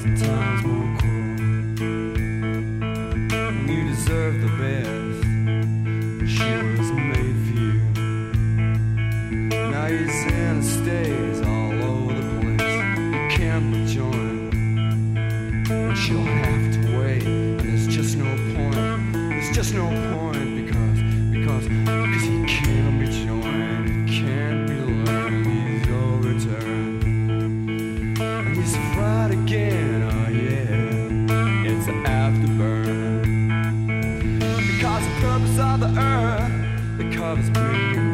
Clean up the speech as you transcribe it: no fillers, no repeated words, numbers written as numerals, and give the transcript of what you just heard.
times more cruel. You deserve the best, she was made for you. Now he's in and stays all over the place. You can't but join, and she'll have to wait. And there's just no point, there's just no point, because he can't be joined, it can't be learned. He's overturned, and he's fried again. Oh yeah, it's an afterburn, because the purpose of the earth that covers me